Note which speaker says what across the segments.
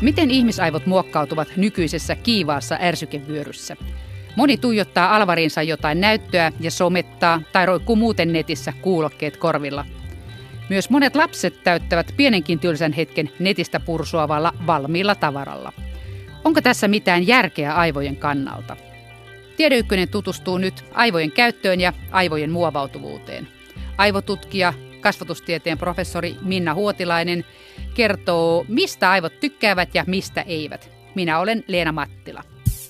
Speaker 1: Miten ihmisaivot muokkautuvat nykyisessä kiivaassa ärsykevyöryssä? Moni tuijottaa alvariinsa jotain näyttöä ja somettaa tai roikkuu muuten netissä kuulokkeet korvilla. Myös monet lapset täyttävät pienenkin tylsän hetken netistä pursuavalla valmiilla tavaralla. Onko tässä mitään järkeä aivojen kannalta? Tiede Ykkönen tutustuu nyt aivojen käyttöön ja aivojen muovautuvuuteen. Aivotutkija, kasvatustieteen professori Minna Huotilainen kertoo, mistä aivot tykkäävät ja mistä eivät. Minä olen Leena Mattila.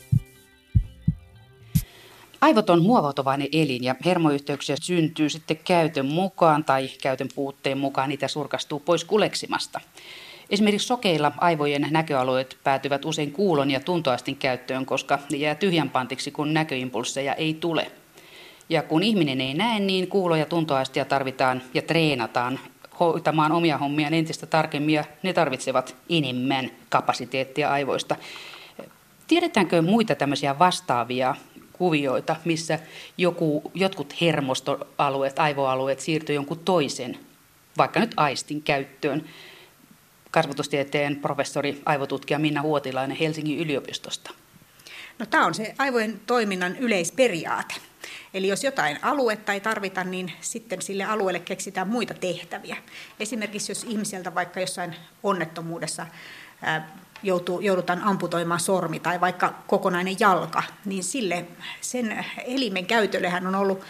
Speaker 1: Aivot on muovautuvainen elin ja hermoyhteyksiä syntyy sitten käytön mukaan tai käytön puutteen mukaan niitä surkastuu pois kuleksimasta. Esimerkiksi sokeilla aivojen näköalueet päätyvät usein kuulon ja tuntoaistin käyttöön, koska ne jää tyhjänpantiksi, kun näköimpulsseja ei tule. Ja kun ihminen ei näe, niin kuulo- ja tuntoaistia tarvitaan ja treenataan hoitamaan omia hommiaan entistä tarkemmin ja ne tarvitsevat enemmän kapasiteettia aivoista. Tiedetäänkö muita tämmöisiä vastaavia kuvioita, missä jotkut hermostoalueet, aivoalueet siirtyy jonkun toisen, vaikka nyt aistin käyttöön? Kasvatustieteen professori, aivotutkija Minna Huotilainen Helsingin yliopistosta.
Speaker 2: No, tämä on se aivojen toiminnan yleisperiaate. Eli jos jotain aluetta ei tarvita, niin sitten sille alueelle keksitään muita tehtäviä. Esimerkiksi jos ihmiseltä vaikka jossain onnettomuudessa joudutaan amputoimaan sormi tai vaikka kokonainen jalka, niin sen elimen käytöllehän on ollut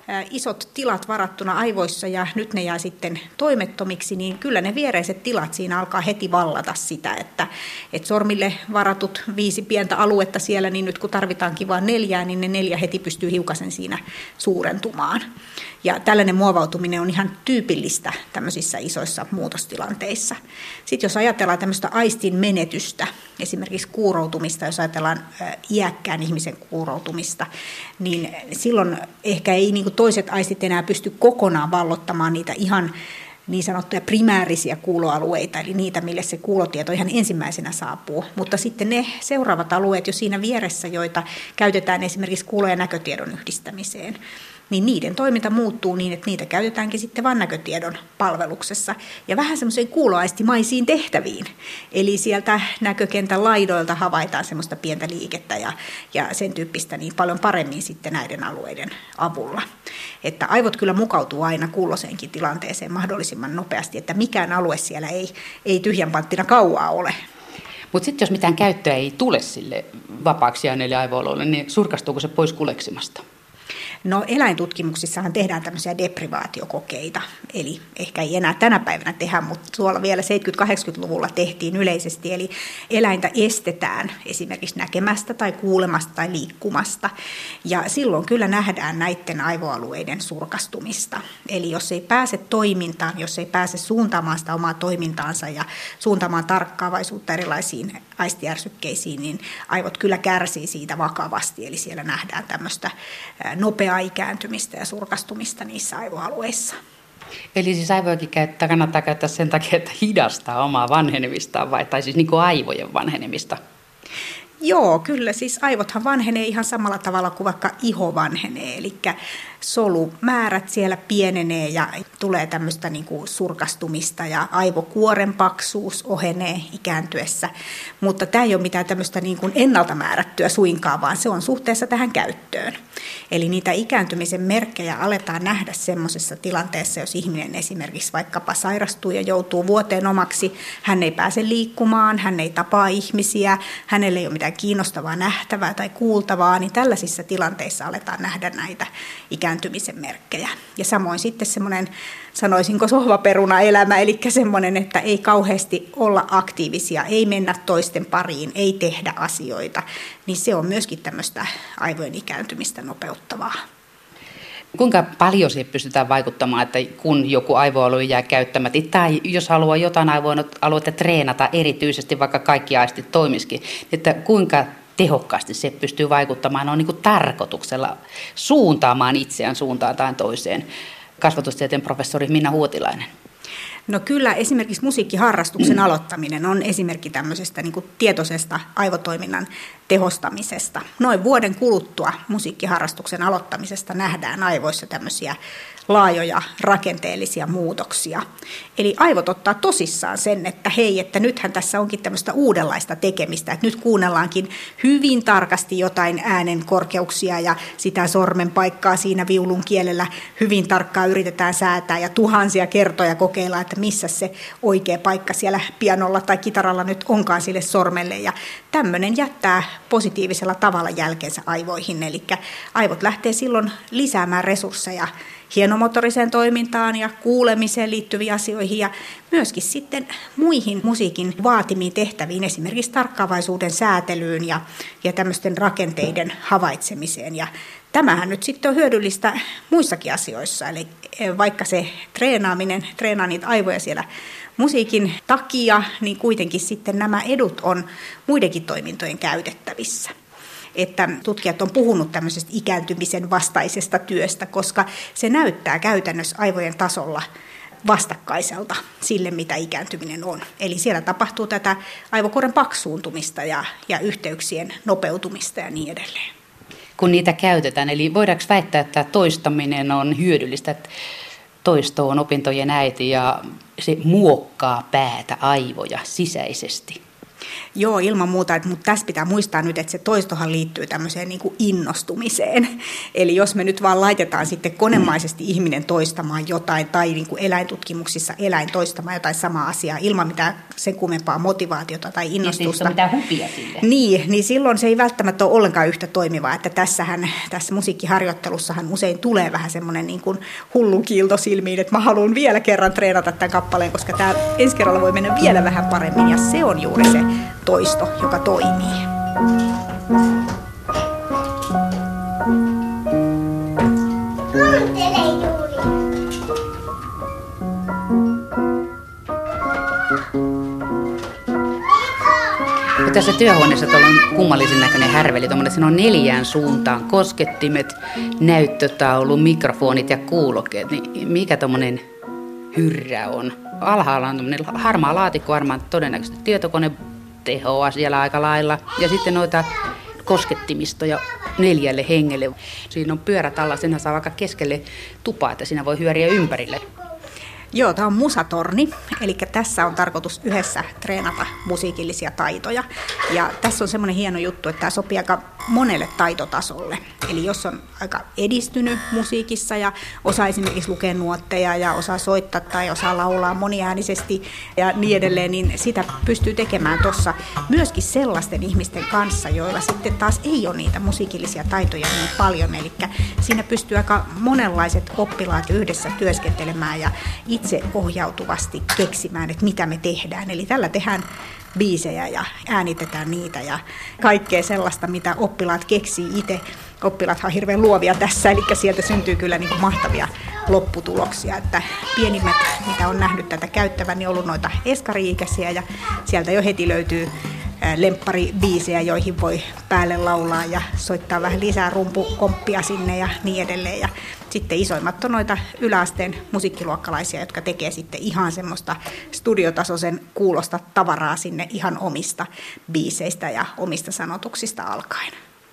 Speaker 2: isot tilat varattuna aivoissa ja nyt ne jää sitten toimettomiksi, niin kyllä ne viereiset tilat siinä alkaa heti vallata sitä, että sormille varatut 5 pientä aluetta siellä, niin nyt kun tarvitaankin vain 4, niin ne 4 heti pystyy hiukasen siinä suurentumaan. Ja tällainen muovautuminen on ihan tyypillistä tämmöisissä isoissa muutostilanteissa. Sitten jos ajatellaan tämmöistä aistin menetystä, esimerkiksi kuuroutumista, jos ajatellaan iäkkään ihmisen kuuroutumista, niin silloin ehkä ei niin kuin toiset aistit enää pysty kokonaan vallottamaan niitä ihan niin sanottuja primäärisiä kuuloalueita, eli niitä, mille se kuulotieto ihan ensimmäisenä saapuu. Mutta sitten ne seuraavat alueet jo siinä vieressä, joita käytetään esimerkiksi kuulo- ja näkötiedon yhdistämiseen, niin niiden toiminta muuttuu niin, että niitä käytetäänkin sitten vain näkötiedon palveluksessa ja vähän semmoiseen kuuloaistimaisiin tehtäviin. Eli sieltä näkökentän laidoilta havaitaan semmoista pientä liikettä ja sen tyyppistä niin paljon paremmin sitten näiden alueiden avulla. Että aivot kyllä mukautuu aina kulloiseenkin tilanteeseen mahdollisimman nopeasti, että mikään alue siellä ei tyhjänpanttina kauaa ole.
Speaker 1: Mutta sitten jos mitään käyttöä ei tule sille vapaaksi jääneelle aivoalueelle, niin surkastuuko se pois kuleksimasta?
Speaker 2: No, eläintutkimuksissahan tehdään tämmöisiä deprivaatiokokeita, eli ehkä ei enää tänä päivänä tehdä, mutta tuolla vielä 70-80-luvulla tehtiin yleisesti, eli eläintä estetään esimerkiksi näkemästä tai kuulemasta tai liikkumasta, ja silloin kyllä nähdään näiden aivoalueiden surkastumista. Eli jos ei pääse toimintaan, jos ei pääse suuntaamaan sitä omaa toimintaansa ja suuntaamaan tarkkaavaisuutta erilaisiin aistiärsykkeisiin, niin aivot kyllä kärsii siitä vakavasti, eli siellä nähdään tämmöistä nopeaa ikääntymistä ja surkastumista niissä aivoalueissa.
Speaker 1: Eli siis aivojakin kannattaa käyttää sen takia, että hidastaa omaa vanhenemistaan, tai siis niin kuin aivojen vanhenemista?
Speaker 2: Joo, kyllä. Siis aivothan vanhenee ihan samalla tavalla kuin vaikka iho vanhenee, eli solumäärät siellä pienenee ja tulee tämmöistä niin kuin surkastumista ja aivokuoren paksuus ohenee ikääntyessä, mutta tämä ei ole mitään tämmöistä niin kuin ennalta määrättyä suinkaan, vaan se on suhteessa tähän käyttöön. Eli niitä ikääntymisen merkkejä aletaan nähdä semmoisessa tilanteessa, jos ihminen esimerkiksi vaikkapa sairastuu ja joutuu vuoteen omaksi, hän ei pääse liikkumaan, hän ei tapaa ihmisiä, hänelle ei ole mitään kiinnostavaa nähtävää tai kuultavaa, niin tällaisissa tilanteissa aletaan nähdä näitä ikääntymisen merkkejä. Ja samoin sitten semmoinen, sanoisinko sohvaperuna-elämä, eli semmoinen, että ei kauheasti olla aktiivisia, ei mennä toisten pariin, ei tehdä asioita, niin se on myöskin tämmöistä aivojen ikääntymistä nopeuttavaa.
Speaker 1: Kuinka paljon siihen pystytään vaikuttamaan, että kun joku aivoalue jää käyttämättä, tai jos haluaa jotain aivoaluetta treenata erityisesti, vaikka kaikki aistit toimisikin, että kuinka tehokkaasti se pystyy vaikuttamaan on niin kuin tarkoituksella suuntaamaan itseään suuntaan tai toiseen? Kasvatustieteen professori Minna Huotilainen.
Speaker 2: No kyllä esimerkiksi musiikkiharrastuksen aloittaminen on esimerkki tämmöisestä niin kuin tietoisesta aivotoiminnan tehostamisesta. Noin vuoden kuluttua musiikkiharrastuksen aloittamisesta nähdään aivoissa tämmöisiä laajoja rakenteellisia muutoksia. Eli aivot ottaa tosissaan sen, että hei, että nythän tässä onkin tämmöistä uudenlaista tekemistä, että nyt kuunnellaankin hyvin tarkasti jotain äänen korkeuksia ja sitä sormen paikkaa siinä viulun kielellä hyvin tarkkaan yritetään säätää ja tuhansia kertoja kokeillaan, että missä se oikea paikka siellä pianolla tai kitaralla nyt onkaan sille sormelle. Ja tämmöinen jättää positiivisella tavalla jälkeensä aivoihin, eli aivot lähtee silloin lisäämään resursseja hienomotoriseen toimintaan ja kuulemiseen liittyviin asioihin ja myöskin sitten muihin musiikin vaatimiin tehtäviin, esimerkiksi tarkkaavaisuuden säätelyyn ja tämmöisten rakenteiden havaitsemiseen. Ja tämähän nyt sitten on hyödyllistä muissakin asioissa, eli vaikka se treenaa niitä aivoja siellä musiikin takia, niin kuitenkin sitten nämä edut on muidenkin toimintojen käytettävissä. Että tutkijat on puhunut tämmöisestä ikääntymisen vastaisesta työstä, koska se näyttää käytännössä aivojen tasolla vastakkaiselta sille, mitä ikääntyminen on. Eli siellä tapahtuu tätä aivokuoren paksuuntumista ja yhteyksien nopeutumista ja niin edelleen.
Speaker 1: Kun niitä käytetään, eli voidaanko väittää, että toistaminen on hyödyllistä, että toisto on opintojen äiti ja se muokkaa päätä, aivoja sisäisesti?
Speaker 2: Joo, ilman muuta, mutta tässä pitää muistaa nyt, että se toistohan liittyy tämmöiseen niin kuin innostumiseen. Eli jos me nyt vaan laitetaan sitten konemaisesti ihminen toistamaan jotain, tai niin kuin eläintutkimuksissa eläin toistamaan jotain samaa asiaa ilman mitään sen kummempaa motivaatiota tai innostusta.
Speaker 1: Ei mitään hupia sille.
Speaker 2: Niin silloin se ei välttämättä ole ollenkaan yhtä toimivaa, että tässä musiikkiharjoittelussahan usein tulee vähän semmoinen niin kuin hullu kiilto silmiin, että mä haluan vielä kerran treenata tämän kappaleen, koska tämä ensi kerralla voi mennä vielä vähän paremmin, ja se on juuri se toisto, joka toimii.
Speaker 1: Tässä työhuoneessa tuolla on kummallisen näköinen härveli, siinä on 4 suuntaan koskettimet, näyttötaulu, mikrofonit ja kuulokkeet. Niin mikä tuommoinen hyrrä on? Alhaalla on tuommoinen harmaa laatikko, varmaan todennäköisesti tietokone tehoa siellä aika lailla. Ja sitten noita kosketimistoja 4 hengelle. Siinä on pyörät alla, senhän saa vaikka keskelle tupaa, että siinä voi hyöriä ympärille.
Speaker 2: Joo, tämä on musatorni, eli tässä on tarkoitus yhdessä treenata musiikillisia taitoja. Ja tässä on semmoinen hieno juttu, että tämä sopii aika monelle taitotasolle. Eli jos on aika edistynyt musiikissa ja osaa esimerkiksi lukea nuotteja ja osaa soittaa tai osaa laulaa moniäänisesti ja niin edelleen, niin sitä pystyy tekemään tuossa myöskin sellaisten ihmisten kanssa, joilla sitten taas ei ole niitä musiikillisia taitoja niin paljon. Eli siinä pystyy aika monenlaiset oppilaat yhdessä työskentelemään ja itse ohjautuvasti keksimään, että mitä me tehdään. Eli tällä tehdään biisejä ja äänitetään niitä ja kaikkea sellaista, mitä oppilaat keksii itse. Oppilaathan on hirveän luovia tässä, eli sieltä syntyy kyllä niin kuin mahtavia lopputuloksia. Että pienimmät, mitä on nähnyt tätä käyttävän, niin on ollut noita eskari-ikäisiä ja sieltä jo heti löytyy lempparibiisejä, joihin voi päälle laulaa ja soittaa vähän lisää rumpukomppia sinne ja niin edelleen. Ja sitten isoimmat on noita yläasteen musiikkiluokkalaisia, jotka tekee sitten ihan semmoista studiotasoisen kuulosta tavaraa sinne ihan omista biiseistä ja omista sanotuksista alkaen.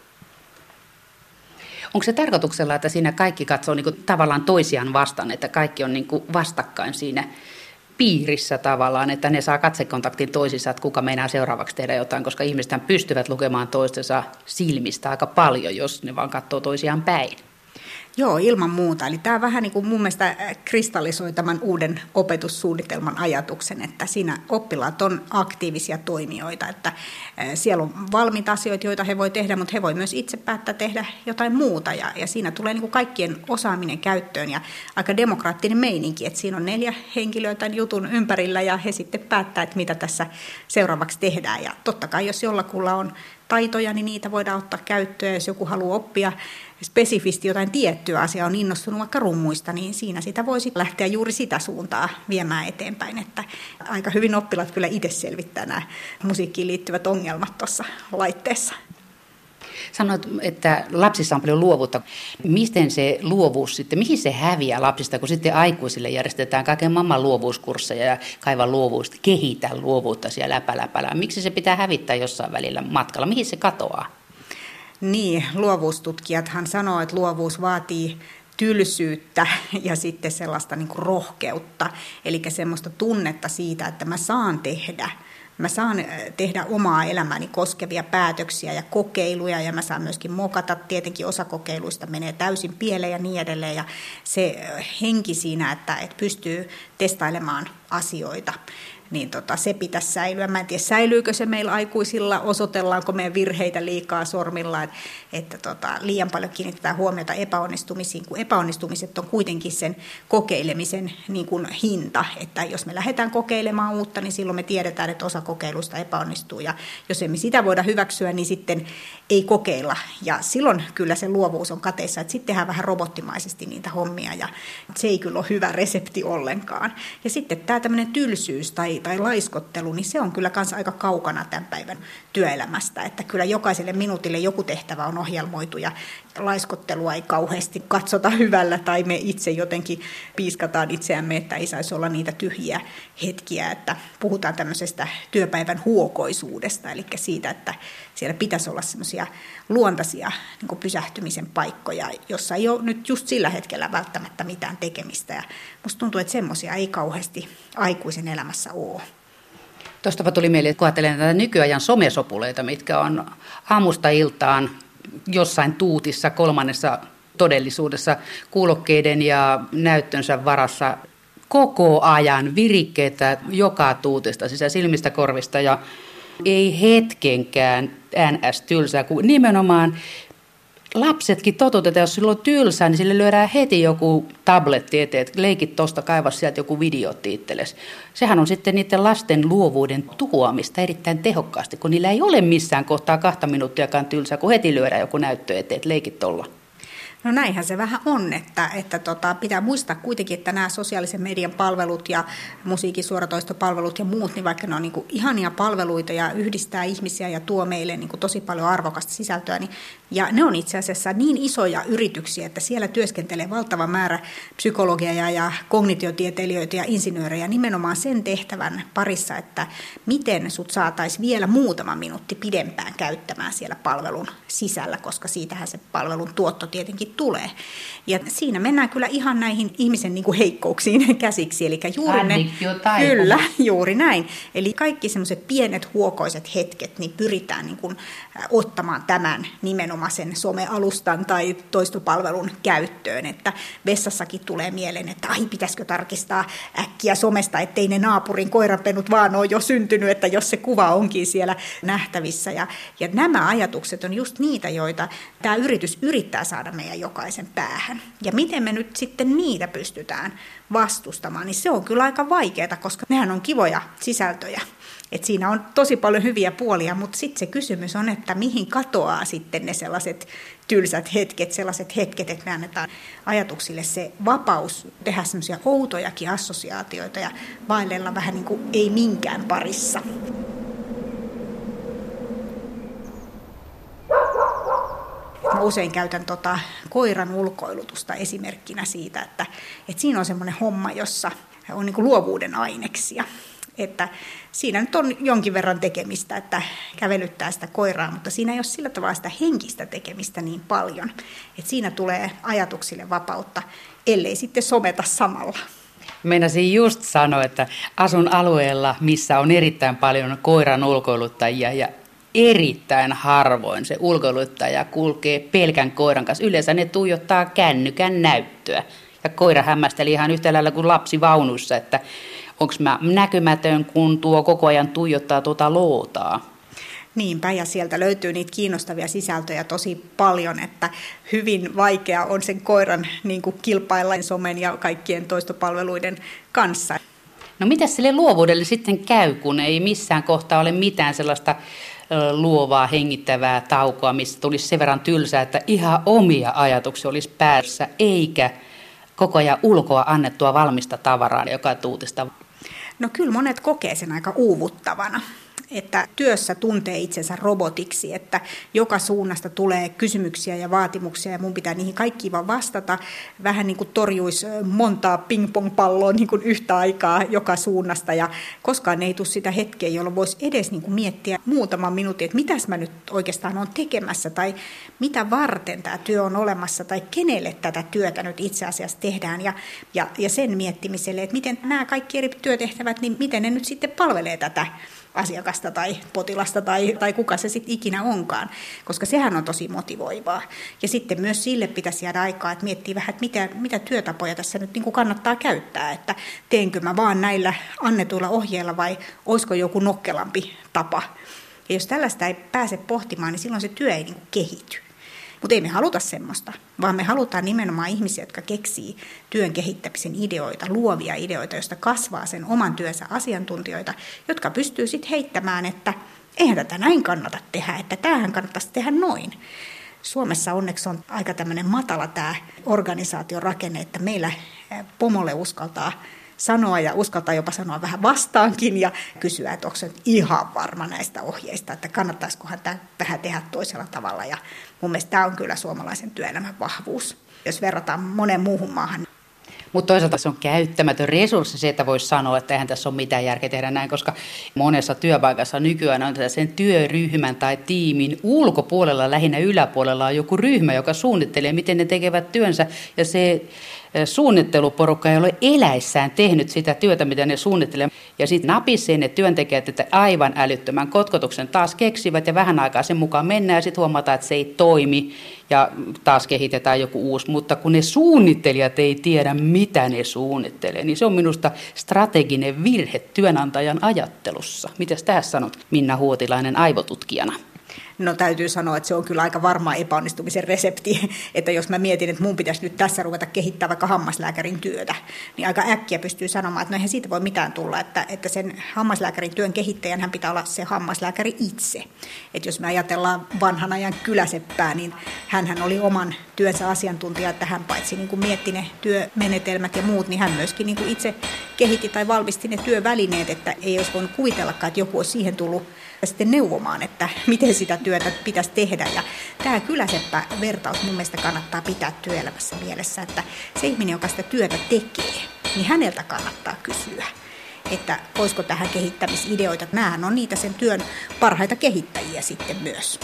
Speaker 1: Onko se tarkoituksella, että siinä kaikki katsoo niin kuin tavallaan toisiaan vastaan, että kaikki on niin kuin vastakkain siinä piirissä tavallaan, että ne saa katsekontaktin toisissa, että kuka meinaa seuraavaksi tehdä jotain, koska ihmisethän pystyvät lukemaan toistensa silmistä aika paljon, jos ne vaan katsoo toisiaan päin.
Speaker 2: Joo, ilman muuta. Eli tämä vähän niin kuin mun mielestä kristallisoi tämän uuden opetussuunnitelman ajatuksen, että siinä oppilaat on aktiivisia toimijoita, että siellä on valmiita asioita, joita he voi tehdä, mutta he voi myös itse päättää tehdä jotain muuta ja siinä tulee niin kuin kaikkien osaaminen käyttöön ja aika demokraattinen meininki, että siinä on 4 henkilöä tämän jutun ympärillä ja he sitten päättää, että mitä tässä seuraavaksi tehdään ja totta kai jos jollakulla on taitoja, niin niitä voidaan ottaa käyttöön. Jos joku haluaa oppia spesifisti jotain tiettyä asiaa, on innostunut vaikka rummuista, niin siinä sitä voisi lähteä juuri sitä suuntaa viemään eteenpäin. Että aika hyvin oppilaat kyllä itse selvittää nämä musiikkiin liittyvät ongelmat tuossa laitteessa.
Speaker 1: Sanoit, että lapsissa on paljon luovuutta. Miten se luovuus sitten, mihin se häviää lapsista, kun sitten aikuisille järjestetään kaiken maailman luovuuskursseja ja kaiva luovuutta, kehitä luovuutta siellä läpäläpälää. Miksi se pitää hävittää jossain välillä matkalla? Mihin se katoaa?
Speaker 2: Niin, luovuustutkijathan sanoo, että luovuus vaatii tylsyyttä ja sitten sellaista niin kuin rohkeutta, eli semmoista tunnetta siitä, että mä saan tehdä omaa elämääni koskevia päätöksiä ja kokeiluja, ja mä saan myöskin mokata. Tietenkin osa kokeiluista menee täysin pieleen ja niin edelleen, ja se henki siinä, että pystyy testailemaan asioita, niin se pitäisi säilyä. Mä en tiedä, säilyykö se meillä aikuisilla, osoitellaanko meidän virheitä liikaa sormilla, että liian paljon kiinnitetään huomiota epäonnistumisiin, kun epäonnistumiset on kuitenkin sen kokeilemisen niin kuin hinta, että jos me lähdetään kokeilemaan uutta, niin silloin me tiedetään, että osa kokeilusta epäonnistuu, ja jos emme sitä voida hyväksyä, niin sitten ei kokeilla, ja silloin kyllä se luovuus on kateissa, että sitten tehdään vähän robottimaisesti niitä hommia, ja se ei kyllä ole hyvä resepti ollenkaan. Ja sitten tämä tämmöinen tylsyys tai laiskottelu, niin se on kyllä kanssa aika kaukana tämän päivän työelämästä, että kyllä jokaiselle minuutille joku tehtävä on ohjelmoitu, ja laiskottelua ei kauheasti katsota hyvällä, tai me itse jotenkin piiskataan itseämme, että ei saisi olla niitä tyhjiä hetkiä, että puhutaan tämmöisestä työpäivän huokoisuudesta, eli siitä, että siellä pitäisi olla semmoisia luontaisia niin kuin pysähtymisen paikkoja, jossa ei ole nyt just sillä hetkellä välttämättä mitään tekemistä, ja musta tuntuu, että semmoisia ei kauheasti aikuisen elämässä ole.
Speaker 1: Tuostapa tuli mieleen, että kun ajattelen näitä nykyajan somesopuleita, mitkä on aamusta iltaan jossain tuutissa kolmannessa todellisuudessa kuulokkeiden ja näyttönsä varassa koko ajan virikkeitä joka tuutista, siis silmistä, korvista, ja ei hetkenkään NS-tylsää, kun nimenomaan lapsetkin totutetaan, jos sillä on tylsää, niin sille lyödään heti joku tabletti eteen, että leikit tuosta, kaiva sieltä joku videotti itsellesi. Sehän on sitten niiden lasten luovuuden tuhoamista erittäin tehokkaasti, kun niillä ei ole missään kohtaa 2 minuuttiakaan tylsää, kun heti lyödään joku näyttö eteen, että leikit tuolla.
Speaker 2: No näinhän se vähän on, että pitää muistaa kuitenkin, että nämä sosiaalisen median palvelut ja musiikin suoratoistopalvelut ja muut, niin vaikka ne on niin kuin ihania palveluita ja yhdistää ihmisiä ja tuo meille niin kuin tosi paljon arvokasta sisältöä, niin, ja ne on itse asiassa niin isoja yrityksiä, että siellä työskentelee valtava määrä psykologia ja kognitiotieteilijöitä ja insinöörejä nimenomaan sen tehtävän parissa, että miten sut saataisiin vielä muutama minuutti pidempään käyttämään siellä palvelun sisällä, koska siitähän se palvelun tuotto tietenkin tulee. Ja siinä mennään kyllä ihan näihin ihmisen niin kuin heikkouksiin käsiksi. Eli juuri näin. Eli kaikki semmoiset pienet huokoiset hetket, niin pyritään niin kuin ottamaan tämän nimenomaisen somealustan tai toistopalvelun käyttöön. Että vessassakin tulee mieleen, että pitäisikö tarkistaa äkkiä somesta, ettei ne naapurin koiranpennut vaan ole jo syntynyt, että jos se kuva onkin siellä nähtävissä. Ja nämä ajatukset on just niitä, joita tämä yritys yrittää saada meidän jokaisen päähän. Ja miten me nyt sitten niitä pystytään vastustamaan, niin se on kyllä aika vaikeaa, koska nehän on kivoja sisältöjä. Et siinä on tosi paljon hyviä puolia, mutta sitten se kysymys on, että mihin katoaa sitten ne sellaiset tylsät hetket, sellaiset hetket, että me annetaan ajatuksille se vapaus tehdä semmoisia outojakin assosiaatioita ja vaellella vähän niin kuin ei minkään parissa. Mä usein käytän koiran ulkoilutusta esimerkkinä siitä, että siinä on semmoinen homma, jossa on niin kuin luovuuden aineksia. Että siinä nyt on jonkin verran tekemistä, että kävelyttää sitä koiraa, mutta siinä ei ole sillä tavalla sitä henkistä tekemistä niin paljon. Että siinä tulee ajatuksille vapautta, ellei sitten someta samalla.
Speaker 1: Meinasin just sanoa, että asun alueella, missä on erittäin paljon koiran ulkoiluttajia ja erittäin harvoin se ulkoiluttaja kulkee pelkän koiran kanssa. Yleensä ne tuijottaa kännykän näyttöä. Ja koira hämmästeli ihan yhtä lailla kuin lapsi vaunussa, että onko mä näkymätön, kun tuo koko ajan tuijottaa tuota lootaa.
Speaker 2: Niinpä, ja sieltä löytyy niitä kiinnostavia sisältöjä tosi paljon, että hyvin vaikea on sen koiran niin kuin kilpailla somen ja kaikkien toistopalveluiden kanssa.
Speaker 1: No mitä sille luovuudelle sitten käy, kun ei missään kohtaa ole mitään sellaista luovaa, hengittävää taukoa, missä tulisi sen verran tylsää, että ihan omia ajatuksia olisi päässä, eikä koko ajan ulkoa annettua valmista tavaraa joka tuutista?
Speaker 2: No kyllä monet kokee sen aika uuvuttavana. että työssä tuntee itsensä robotiksi, että joka suunnasta tulee kysymyksiä ja vaatimuksia ja mun pitää niihin kaikkiin vaan vastata. Vähän niin kuin torjuisi montaa ping-pong-palloa niin kuin yhtä aikaa joka suunnasta ja koskaan ei tule sitä hetkeä, jolloin voisi edes niin kuin miettiä muutaman minuutin, että mitäs mä nyt oikeastaan olen tekemässä tai mitä varten tämä työ on olemassa tai kenelle tätä työtä nyt itse asiassa tehdään ja sen miettimiselle, että miten nämä kaikki eri työtehtävät, niin miten ne nyt sitten palvelee tätä asiakasta tai potilasta tai kuka se sitten ikinä onkaan, koska sehän on tosi motivoivaa. Ja sitten myös sille pitäisi jäädä aikaa, että miettii vähän, että mitä työtapoja tässä nyt niin kuin kannattaa käyttää, että teenkö mä vaan näillä annetuilla ohjeilla vai olisiko joku nokkelampi tapa. Ja jos tällaista ei pääse pohtimaan, niin silloin se työ ei niin kuin kehity. Mutta ei me haluta semmoista, vaan me halutaan nimenomaan ihmisiä, jotka keksii työn kehittämisen ideoita, luovia ideoita, joista kasvaa sen oman työnsä asiantuntijoita, jotka pystyy sitten heittämään, että eihän tätä näin kannata tehdä, että tämähän kannattaisi tehdä noin. Suomessa onneksi on aika tämmöinen matala tämä organisaation rakenne, että meillä pomolle uskaltaa sanoa ja uskaltaa jopa sanoa vähän vastaankin ja kysyä, että onko se ihan varma näistä ohjeista, että kannattaisikohan tämä vähän tehdä toisella tavalla. Ja mun mielestä tämä on kyllä suomalaisen työelämän vahvuus, jos verrataan moneen muuhun maahan.
Speaker 1: Mutta toisaalta se on käyttämätön resurssi se, että voisi sanoa, että eihän tässä ole mitään järkeä tehdä näin, koska monessa työpaikassa nykyään on sen työryhmän tai tiimin ulkopuolella, lähinnä yläpuolella on joku ryhmä, joka suunnittelee, miten ne tekevät työnsä ja se suunnitteluporukka ei ole eläissään tehnyt sitä työtä, mitä ne suunnittelee. Ja sitten napisee ne työntekijät, että aivan älyttömän kotkotuksen taas keksivät ja vähän aikaa sen mukaan mennään ja sitten huomataan, että se ei toimi ja taas kehitetään joku uusi. Mutta kun ne suunnittelijat ei tiedä, mitä ne suunnittelee, niin se on minusta strateginen virhe työnantajan ajattelussa. Mitäs tässä sanot, Minna Huotilainen aivotutkijana?
Speaker 2: No täytyy sanoa, että se on kyllä aika varma epäonnistumisen resepti, että jos mä mietin, että mun pitäisi nyt tässä ruveta kehittämään vaikka hammaslääkärin työtä, niin aika äkkiä pystyy sanomaan, että no eihän siitä voi mitään tulla, että sen hammaslääkärin työn kehittäjän hän pitää olla se hammaslääkäri itse. Että jos me ajatellaan vanhan ajan kyläseppää, niin hänhän oli oman työnsä asiantuntija, että hän paitsi niin kuin mietti ne työmenetelmät ja muut, niin hän myöskin niin kuin itse kehitti tai valmisti ne työvälineet, että ei olisi voinut kuvitellakaan, että joku olisi siihen tullut sitten neuvomaan, että miten sitä työtä pitäisi tehdä. Ja tämä kyläseppä-vertaus mun mielestä kannattaa pitää työelämässä mielessä, että se ihminen, joka sitä työtä tekee, niin häneltä kannattaa kysyä, että olisiko tähän kehittämisideoita. Nämähän on niitä sen työn parhaita kehittäjiä sitten myös.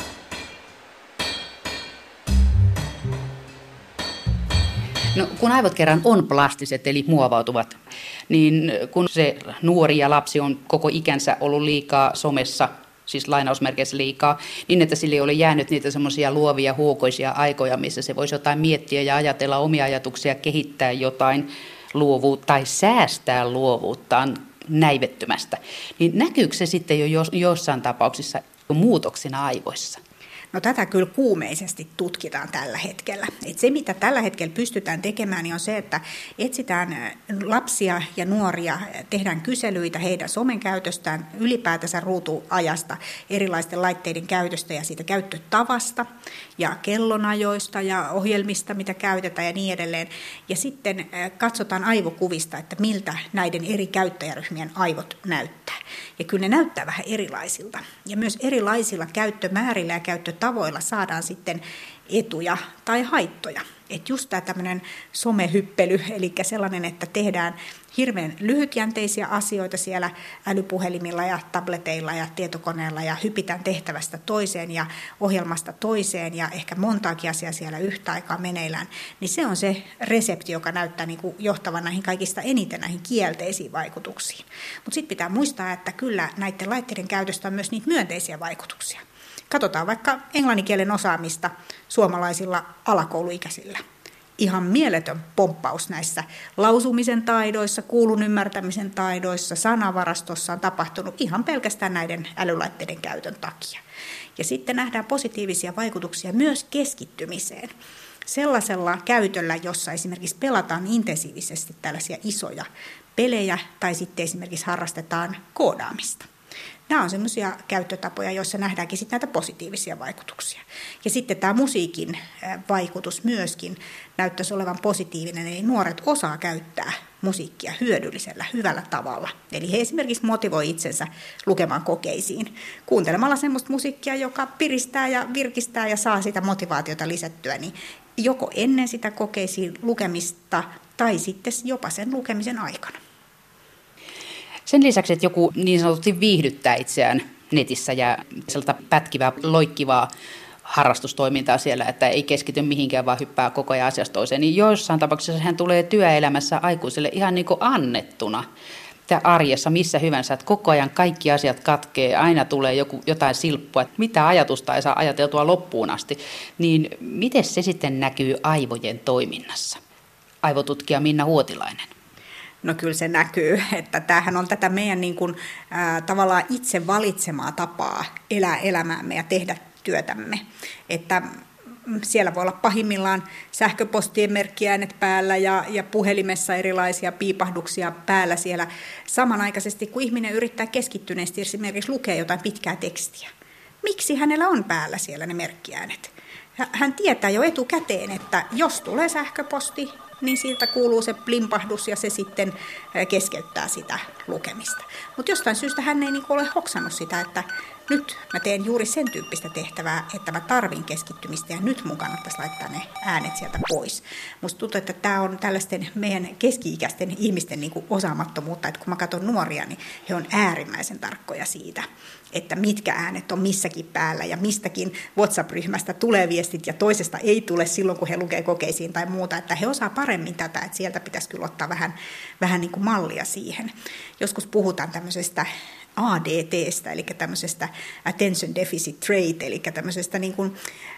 Speaker 1: No, kun aivot kerran on plastiset eli muovautuvat, niin kun se nuori ja lapsi on koko ikänsä ollut liikaa somessa, siis lainausmerkeissä liikaa, niin että sille ei ole jäänyt niitä semmoisia luovia huokoisia aikoja, missä se voisi jotain miettiä ja ajatella omia ajatuksia, kehittää jotain luovuutta tai säästää luovuuttaan näivettymästä, niin näkyykö se sitten jo jossain tapauksissa muutoksina aivoissa?
Speaker 2: No tätä kyllä kuumeisesti tutkitaan tällä hetkellä. Et se, mitä tällä hetkellä pystytään tekemään, niin on se, että etsitään lapsia ja nuoria, tehdään kyselyitä heidän somen käytöstään, ylipäätänsä ruutuajasta, erilaisten laitteiden käytöstä ja siitä käyttötavasta ja kellonajoista ja ohjelmista, mitä käytetään ja niin edelleen. Ja sitten katsotaan aivokuvista, että miltä näiden eri käyttäjäryhmien aivot näyttää. Ja kyllä ne näyttää vähän erilaisilta. Ja myös erilaisilla käyttömäärillä ja käyttötavoilla saadaan sitten etuja tai haittoja. Että just tämä tämmöinen somehyppely, eli sellainen, että tehdään hirveän lyhytjänteisiä asioita siellä älypuhelimilla ja tableteilla ja tietokoneella ja hypitään tehtävästä toiseen ja ohjelmasta toiseen ja ehkä montaakin asiaa siellä yhtä aikaa meneillään, niin se on se resepti, joka näyttää niin kuin johtavan näihin kaikista eniten näihin kielteisiin vaikutuksiin. Mutta sitten pitää muistaa, että kyllä näiden laitteiden käytöstä on myös niitä myönteisiä vaikutuksia. Katsotaan vaikka englanninkielen osaamista suomalaisilla alakouluikäisillä. Ihan mieletön pomppaus näissä lausumisen taidoissa, kuulun ymmärtämisen taidoissa, sanavarastossa on tapahtunut ihan pelkästään näiden älylaitteiden käytön takia. Ja sitten nähdään positiivisia vaikutuksia myös keskittymiseen. Sellaisella käytöllä, jossa esimerkiksi pelataan intensiivisesti tällaisia isoja pelejä tai sitten esimerkiksi harrastetaan koodaamista. Nämä on sellaisia käyttötapoja, joissa nähdäänkin sitten näitä positiivisia vaikutuksia. Ja sitten tämä musiikin vaikutus myöskin näyttäisi olevan positiivinen, eli nuoret osaa käyttää musiikkia hyödyllisellä, hyvällä tavalla. Eli he esimerkiksi motivoi itsensä lukemaan kokeisiin kuuntelemalla semmoista musiikkia, joka piristää ja virkistää ja saa sitä motivaatiota lisättyä, niin joko ennen sitä kokeisiin lukemista tai sitten jopa sen lukemisen aikana.
Speaker 1: Sen lisäksi, että joku niin sanotusti viihdyttää itseään netissä ja sellaista pätkivää, loikkivaa harrastustoimintaa siellä, että ei keskity mihinkään, vaan hyppää koko ajan asiasta toiseen, niin joissain tapauksissa hän tulee työelämässä aikuiselle ihan niin kuin annettuna. Tämä arjessa missä hyvänsä, että koko ajan kaikki asiat katkee, aina tulee jotain silppua, että mitä ajatusta ei saa ajateltua loppuun asti, niin miten se sitten näkyy aivojen toiminnassa? Aivotutkija Minna Huotilainen.
Speaker 2: No kyllä se näkyy, että tämähän on tätä meidän niin kuin, tavallaan itse valitsemaa tapaa elää elämäämme ja tehdä työtämme. Että siellä voi olla pahimmillaan sähköpostien merkkiäänet päällä ja puhelimessa erilaisia piipahduksia päällä siellä samanaikaisesti, kun ihminen yrittää keskittyneesti esimerkiksi lukea jotain pitkää tekstiä. Miksi hänellä on päällä siellä ne merkkiäänet? Hän tietää jo etukäteen, että jos tulee sähköposti, niin siitä kuuluu se plimpahdus ja se sitten keskeyttää sitä lukemista. Mutta jostain syystä hän ei ole hoksannut sitä, että nyt mä teen juuri sen tyyppistä tehtävää, että mä tarvin keskittymistä ja nyt mun kannattaisi laittaa ne äänet sieltä pois. Musta tuntuu, että tämä on tällaisten meidän keski-ikäisten ihmisten osaamattomuutta, että kun mä katson nuoria, niin he on äärimmäisen tarkkoja siitä, että mitkä äänet on missäkin päällä ja mistäkin WhatsApp-ryhmästä tulee viestit ja toisesta ei tule silloin, kun he lukee kokeisiin tai muuta, että he osaa paremmin tätä, että sieltä pitäisi kyllä ottaa vähän niin kuin mallia siihen. Joskus puhutaan tämmöisestä ADT:stä, eli tämmöisestä attention deficit trait, eli tämmöisestä niin kuin,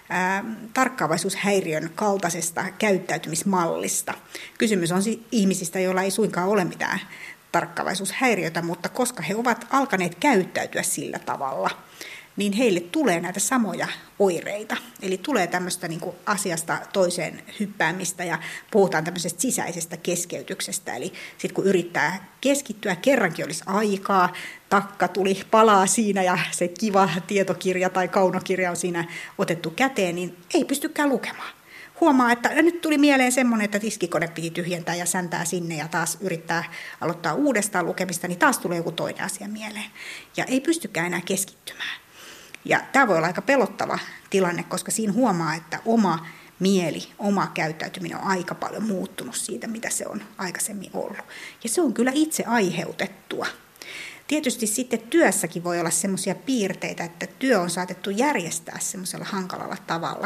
Speaker 2: tarkkaavaisuushäiriön kaltaisesta käyttäytymismallista. Kysymys on ihmisistä, joilla ei suinkaan ole mitään tarkkaavaisuushäiriötä, mutta koska he ovat alkaneet käyttäytyä sillä tavalla, niin heille tulee näitä samoja oireita. Eli tulee tämmöistä niin kuin asiasta toiseen hyppäämistä ja puhutaan tämmöisestä sisäisestä keskeytyksestä. Eli sitten kun yrittää keskittyä, kerrankin olisi aikaa, takka tuli palaa siinä ja se kiva tietokirja tai kaunokirja on siinä otettu käteen, niin ei pystykään lukemaan. Huomaa, että nyt tuli mieleen semmoinen, että tiskikone piti tyhjentää ja säntää sinne ja taas yrittää aloittaa uudestaan lukemista, niin taas tulee joku toinen asia mieleen. Ja ei pystykään enää keskittymään. Ja tämä voi olla aika pelottava tilanne, koska siinä huomaa, että oma mieli, oma käyttäytyminen on aika paljon muuttunut siitä, mitä se on aikaisemmin ollut. Ja se on kyllä itse aiheutettua. Tietysti sitten työssäkin voi olla semmoisia piirteitä, että työ on saatettu järjestää semmoisella hankalalla tavalla.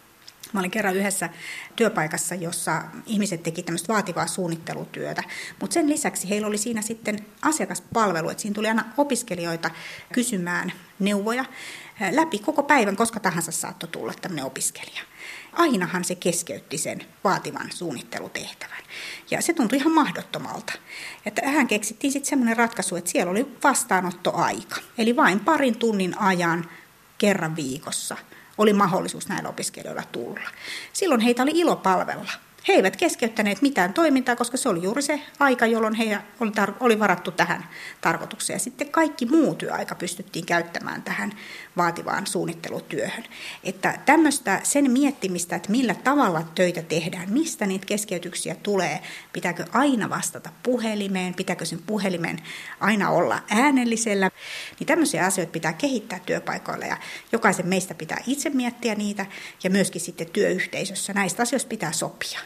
Speaker 2: Mä olin kerran yhdessä työpaikassa, jossa ihmiset teki tämmöistä vaativaa suunnittelutyötä, mutta sen lisäksi heillä oli siinä sitten asiakaspalvelu, että siinä tuli aina opiskelijoita kysymään neuvoja läpi koko päivän, koska tahansa saattoi tulla tämmöinen opiskelija. Ainahan se keskeytti sen vaativan suunnittelutehtävän. Ja se tuntui ihan mahdottomalta. Että hän keksittiin sitten semmoinen ratkaisu, että siellä oli vastaanottoaika. Eli vain parin tunnin ajan kerran viikossa oli mahdollisuus näillä opiskelijoilla tulla. Silloin heitä oli ilo palvella. He eivät keskeyttäneet mitään toimintaa, koska se oli juuri se aika, jolloin he oli varattu tähän tarkoitukseen. Ja sitten kaikki muu työaika pystyttiin käyttämään tähän vaativaan suunnittelutyöhön. Että tämmöistä sen miettimistä, että millä tavalla töitä tehdään, mistä niitä keskeytyksiä tulee, pitääkö aina vastata puhelimeen, pitääkö sen puhelimen aina olla äänellisellä, niin tämmöisiä asioita pitää kehittää työpaikoilla ja jokaisen meistä pitää itse miettiä niitä ja myöskin sitten työyhteisössä. Näistä asioista pitää sopia.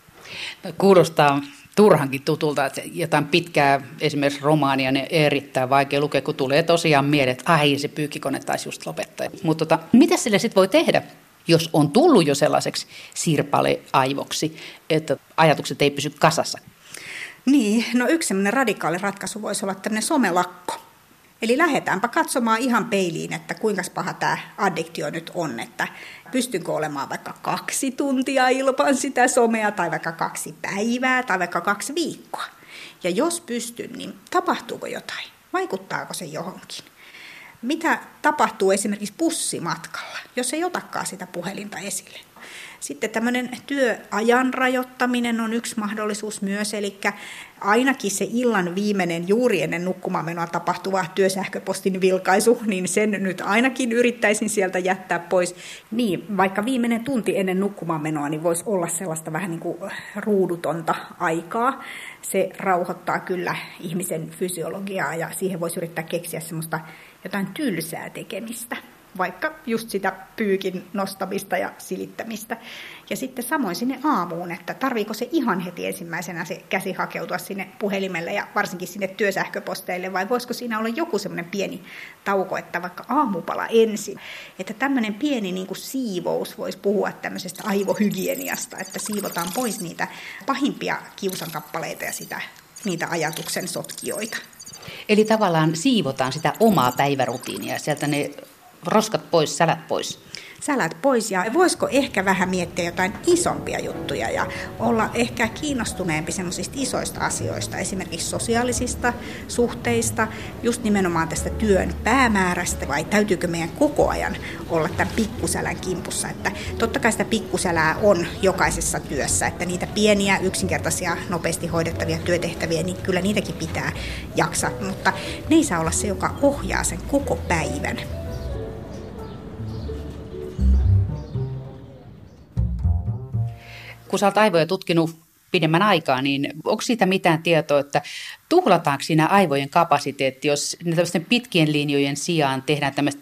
Speaker 1: Kuulostaa turhankin tutulta, että jotain pitkää esimerkiksi romaania ne erittäin vaikea lukea, kun tulee tosiaan mieleen, että ai se pyykkikone taisi just lopettaa. Mutta mitä sille sitten voi tehdä, jos on tullut jo sellaiseksi sirpaleaivoksi, että ajatukset ei pysy kasassa?
Speaker 2: Niin, no yksi sellainen radikaali ratkaisu voisi olla tämmöinen somelakko. Eli lähdetäänpä katsomaan ihan peiliin, että kuinka paha tämä addiktio nyt on, että pystynkö olemaan vaikka 2 tuntia ilman sitä somea, tai vaikka 2 päivää, tai vaikka 2 viikkoa. Ja jos pystyn, niin tapahtuuko jotain? Vaikuttaako se johonkin? Mitä tapahtuu esimerkiksi bussimatkalla, jos ei otakaan sitä puhelinta esille? Sitten tämmöinen työajan rajoittaminen on yksi mahdollisuus myös, eli ainakin se illan viimeinen juuri ennen nukkumaanmenoa tapahtuva työsähköpostin vilkaisu, niin sen nyt ainakin yrittäisin sieltä jättää pois. Niin, vaikka viimeinen tunti ennen nukkumaanmenoa, niin voisi olla sellaista vähän niin kuin ruudutonta aikaa. Se rauhoittaa kyllä ihmisen fysiologiaa ja siihen voisi yrittää keksiä semmoista jotain tylsää tekemistä. Vaikka just sitä pyykin nostamista ja silittämistä. Ja sitten samoin sinne aamuun, että tarviiko se ihan heti ensimmäisenä se käsi hakeutua sinne puhelimelle ja varsinkin sinne työsähköposteille, vai voisiko siinä olla joku semmoinen pieni tauko, että vaikka aamupala ensin. Että tämmöinen pieni niin kuin siivous voisi puhua tämmöisestä aivohygieniasta, että siivotaan pois niitä pahimpia kiusankappaleita ja niitä ajatuksen sotkijoita.
Speaker 1: Eli tavallaan siivotaan sitä omaa päivärutiinia, sieltä ne roskat pois, sälät pois.
Speaker 2: Sälät pois ja voisiko ehkä vähän miettiä jotain isompia juttuja ja olla ehkä kiinnostuneempi semmoisista isoista asioista, esimerkiksi sosiaalisista suhteista, just nimenomaan tästä työn päämäärästä, vai täytyykö meidän koko ajan olla tämän pikkusälän kimpussa, että totta kai sitä pikkusälää on jokaisessa työssä, että niitä pieniä, yksinkertaisia, nopeasti hoidettavia työtehtäviä, niin kyllä niitäkin pitää jaksaa, mutta ne ei saa olla se, joka ohjaa sen koko päivän.
Speaker 1: Kun sä oot aivoja tutkinut pidemmän aikaa, niin onko siitä mitään tietoa, että tuhlataanko siinä aivojen kapasiteetti, jos tämmöisten pitkien linjojen sijaan tehdään tämmöistä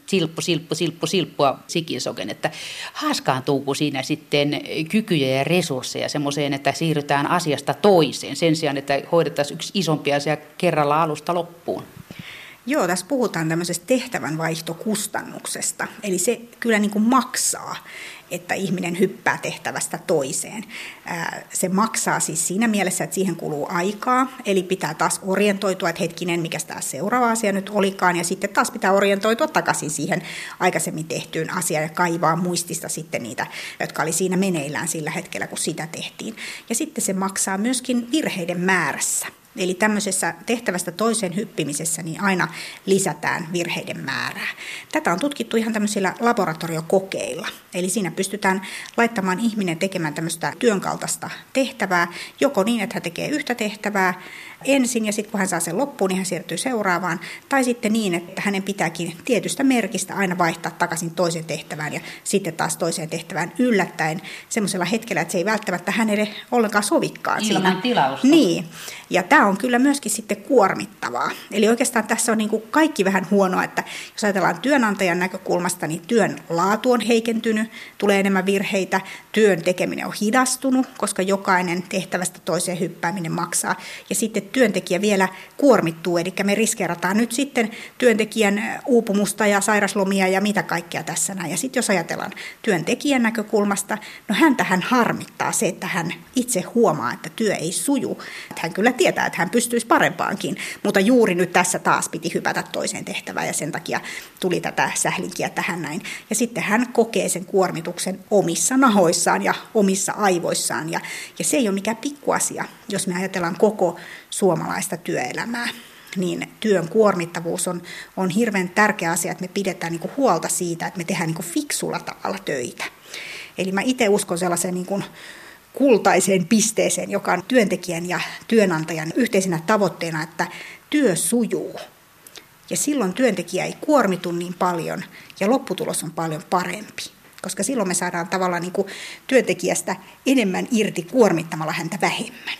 Speaker 1: silppua sikisoken, että haaskaantuuko siinä sitten kykyjä ja resursseja semmoiseen, että siirrytään asiasta toiseen sen sijaan, että hoidettaisiin yksi isompi asia kerralla alusta loppuun?
Speaker 2: Joo, tässä puhutaan tämmöisestä tehtävänvaihtokustannuksesta, eli se kyllä niin kuin maksaa, että ihminen hyppää tehtävästä toiseen. Se maksaa siis siinä mielessä, että siihen kuluu aikaa, eli pitää taas orientoitua, että hetkinen, mikä tämä seuraava asia nyt olikaan, ja sitten taas pitää orientoitua takaisin siihen aikaisemmin tehtyyn asiaan ja kaivaa muistista sitten niitä, jotka oli siinä meneillään sillä hetkellä, kun sitä tehtiin. Ja sitten se maksaa myöskin virheiden määrässä. Eli tämmöisessä tehtävästä toiseen hyppimisessä niin aina lisätään virheiden määrää. Tätä on tutkittu ihan tämmöisillä laboratoriokokeilla. Eli siinä pystytään laittamaan ihminen tekemään tämmöistä työn kaltaista tehtävää, joko niin, että hän tekee yhtä tehtävää ensin ja sitten kun hän saa sen loppuun, niin hän siirtyy seuraavaan. Tai sitten niin, että hänen pitääkin tietystä merkistä aina vaihtaa takaisin toiseen tehtävään ja sitten taas toiseen tehtävään yllättäen semmoisella hetkellä, että se ei välttämättä hänelle ollenkaan sovikaan.
Speaker 1: Ilman tilausta.
Speaker 2: Niin. Ja tämä on kyllä myöskin sitten kuormittavaa. Eli oikeastaan tässä on niin kuin kaikki vähän huonoa, että jos ajatellaan työnantajan näkökulmasta, niin työn laatu on heikentynyt, tulee enemmän virheitä, työn tekeminen on hidastunut, koska jokainen tehtävästä toiseen hyppääminen maksaa. Ja sitten työntekijä vielä kuormittuu, eli me riskeerataan nyt sitten työntekijän uupumusta ja sairaslomia ja mitä kaikkea tässä näin. Ja sitten jos ajatellaan työntekijän näkökulmasta, no häntähän harmittaa se, että hän itse huomaa, että työ ei suju. Hän kyllä tietää, että hän pystyisi parempaankin, mutta juuri nyt tässä taas piti hypätä toiseen tehtävään ja sen takia tuli tätä sählinkiä tähän näin. Ja sitten hän kokee sen kuormituksen omissa nahoissaan ja omissa aivoissaan ja se ei ole mikään pikkuasia, jos me ajatellaan koko suomalaista työelämää. Niin työn kuormittavuus on hirveän tärkeä asia, että me pidetään niin kuin huolta siitä, että me tehdään niin kuin fiksulla tavalla töitä. Eli mä itse uskon sellaiseen niin kuin kultaiseen pisteeseen, joka on työntekijän ja työnantajan yhteisenä tavoitteena, että työ sujuu. Ja silloin työntekijä ei kuormitu niin paljon ja lopputulos on paljon parempi. Koska silloin me saadaan tavallaan niin kuin työntekijästä enemmän irti kuormittamalla häntä vähemmän.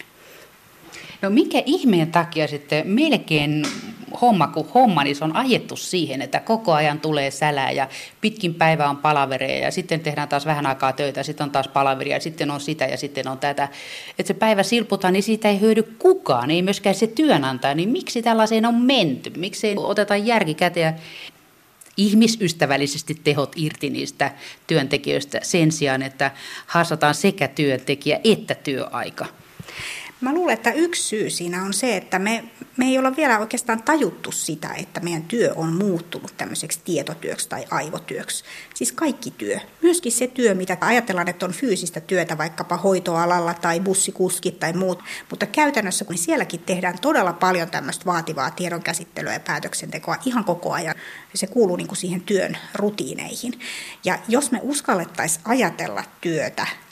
Speaker 1: No minkä ihmeen takia sitten melkein homma kuin homma, niin se on ajettu siihen, että koko ajan tulee sälää ja pitkin päivää on palavereja ja sitten tehdään taas vähän aikaa töitä ja sitten on taas palaveria ja sitten on sitä ja sitten on tätä. Että se päivä silputaan, niin siitä ei hyödy kukaan, ei myöskään se työnantaja, niin miksi tällaiseen on menty? Miksi ei oteta järki käteen ja ihmisystävällisesti tehot irti niistä työntekijöistä sen sijaan, että haastataan sekä työntekijä että työaika?
Speaker 2: Mä luulen, että yksi syy siinä on se, että me ei olla vielä oikeastaan tajuttu sitä, että meidän työ on muuttunut tämmöiseksi tietotyöksi tai aivotyöksi. Siis kaikki työ. Myöskin se työ, mitä ajatellaan, että on fyysistä työtä, vaikkapa hoitoalalla tai bussikuskit tai muut. Mutta käytännössä, kun sielläkin tehdään todella paljon tämmöistä vaativaa tiedonkäsittelyä ja päätöksentekoa ihan koko ajan, se kuuluu niin kuin siihen työn rutiineihin. Ja jos me uskallettaisiin ajatella työtä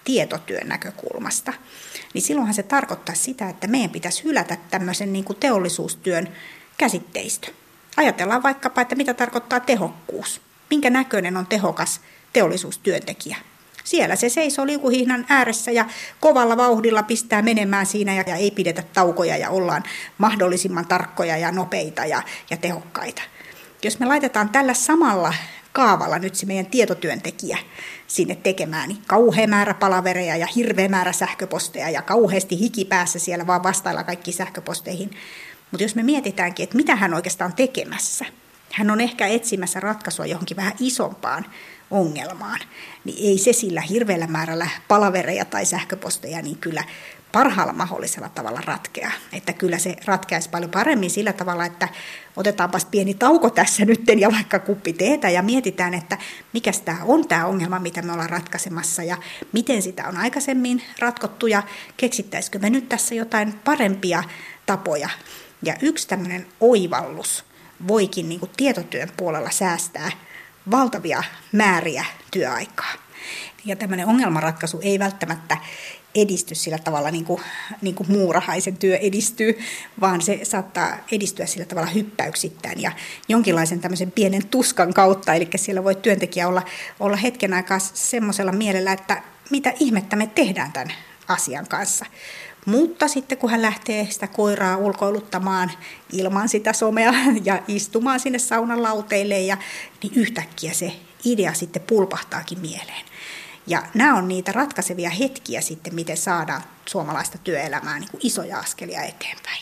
Speaker 2: tietotyön näkökulmasta, niin silloinhan se tarkoittaa sitä, että meidän pitäisi hylätä tämmöisen niin kuin teollisuustyön käsitteistö. Ajatellaan vaikkapa, että mitä tarkoittaa tehokkuus. Minkä näköinen on tehokas teollisuustyöntekijä? Siellä se seisoo liukuhihnan ääressä ja kovalla vauhdilla pistää menemään siinä ja ei pidetä taukoja ja ollaan mahdollisimman tarkkoja ja nopeita ja tehokkaita. Jos me laitetaan tällä samalla kaavalla nyt se meidän tietotyöntekijä sinne tekemään, niin kauhea määrä palavereja ja hirveä määrä sähköposteja ja kauheasti hikipäässä siellä vaan vastailla kaikki sähköposteihin. Mutta jos me mietitäänkin, että mitä hän oikeastaan on tekemässä, hän on ehkä etsimässä ratkaisua johonkin vähän isompaan ongelmaan, niin ei se sillä hirveällä määrällä palavereja tai sähköposteja niin kyllä parhaalla mahdollisella tavalla ratkea. Että kyllä se ratkeaisi paljon paremmin sillä tavalla, että otetaanpas pieni tauko tässä nyt ja vaikka kuppi teetä ja mietitään, että mikäs tämä on tämä ongelma, mitä me ollaan ratkaisemassa ja miten sitä on aikaisemmin ratkottu ja keksittäisikö me nyt tässä jotain parempia tapoja. Ja yksi tämmöinen oivallus voikin niin kuin tietotyön puolella säästää valtavia määriä työaikaa. Ja tämmöinen ongelmanratkaisu ei välttämättä edisty sillä tavalla niin kuin muurahaisen työ edistyy, vaan se saattaa edistyä sillä tavalla hyppäyksittäin ja jonkinlaisen tämmöisen pienen tuskan kautta. Eli siellä voi työntekijä olla hetken aikaa semmoisella mielellä, että mitä ihmettä me tehdään tämän asian kanssa. Mutta sitten kun hän lähtee sitä koiraa ulkoiluttamaan ilman sitä somea ja istumaan sinne saunan lauteille, niin yhtäkkiä se idea sitten pulpahtaakin mieleen. Ja nämä on niitä ratkaisevia hetkiä sitten, miten saadaan suomalaista työelämää niin kuin isoja askelia eteenpäin.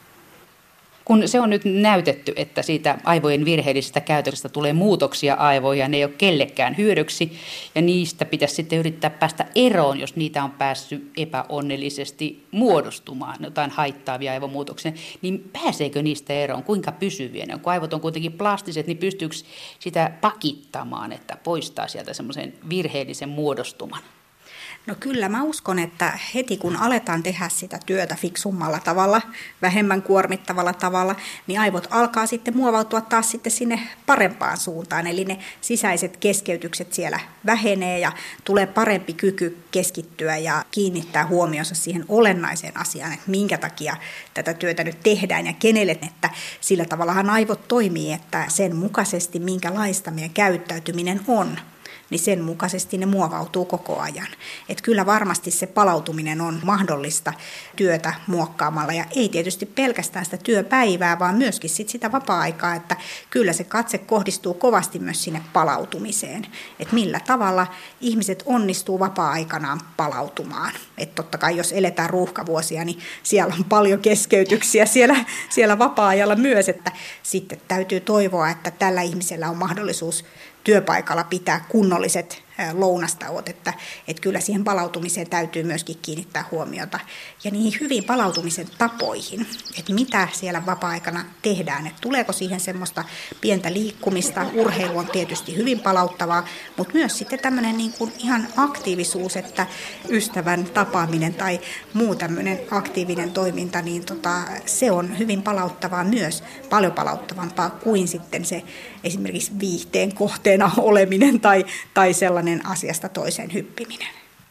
Speaker 1: Kun se on nyt näytetty, että siitä aivojen virheellisestä käytöksestä tulee muutoksia aivoihin ja ne ei ole kellekään hyödyksi ja niistä pitäisi sitten yrittää päästä eroon, jos niitä on päässyt epäonnellisesti muodostumaan, jotain haittaavia aivomuutoksia, niin pääseekö niistä eroon, kuinka pysyviä ne on? Kun aivot on kuitenkin plastiset, niin pystyykö sitä pakittamaan, että poistaa sieltä semmoisen virheellisen muodostuman?
Speaker 2: No kyllä mä uskon, että heti kun aletaan tehdä sitä työtä fiksummalla tavalla, vähemmän kuormittavalla tavalla, niin aivot alkaa sitten muovautua taas sitten sinne parempaan suuntaan. Eli ne sisäiset keskeytykset siellä vähenee ja tulee parempi kyky keskittyä ja kiinnittää huomionsa siihen olennaiseen asiaan, että minkä takia tätä työtä nyt tehdään ja kenelle, että sillä tavallahan aivot toimii, että sen mukaisesti minkälaista meidän käyttäytyminen on, niin sen mukaisesti ne muovautuu koko ajan. Että kyllä varmasti se palautuminen on mahdollista työtä muokkaamalla ja ei tietysti pelkästään sitä työpäivää, vaan myöskin sitä vapaa-aikaa, että kyllä se katse kohdistuu kovasti myös sinne palautumiseen. Että millä tavalla ihmiset onnistuu vapaa-aikanaan palautumaan. Että totta kai jos eletään ruuhkavuosia, niin siellä on paljon keskeytyksiä siellä vapaa-ajalla myös, että sitten täytyy toivoa, että tällä ihmisellä on mahdollisuus työpaikalla pitää kunnolliset lounastauot, että kyllä siihen palautumiseen täytyy myöskin kiinnittää huomiota. Ja niihin hyviin palautumisen tapoihin, että mitä siellä vapaa-aikana tehdään, että tuleeko siihen semmoista pientä liikkumista, urheilu on tietysti hyvin palauttavaa, mutta myös sitten tämmöinen niin kuin ihan aktiivisuus, että ystävän tapaaminen tai muu tämmöinen aktiivinen toiminta, niin se on hyvin palauttavaa myös, paljon palauttavampaa kuin sitten se esimerkiksi viihteen kohteena oleminen tai sellainen asiasta toiseen hyppiminen.